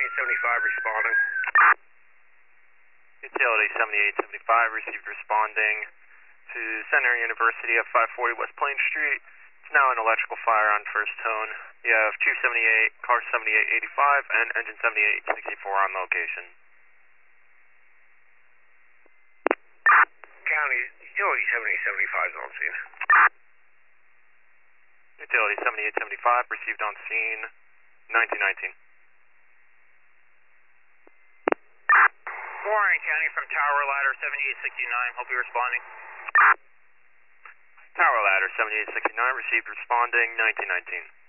7875 responding. Utility 7875 received responding to Center University at 540 West Plain Street. It's now an electrical fire on first tone. You have 278, car 7885, and engine 7864 on location. County, Utility 7875 is on scene. Utility 7875 received on scene 1919. Warren County from Tower Ladder 7869, hope you're responding. Tower Ladder 7869 received responding 1919.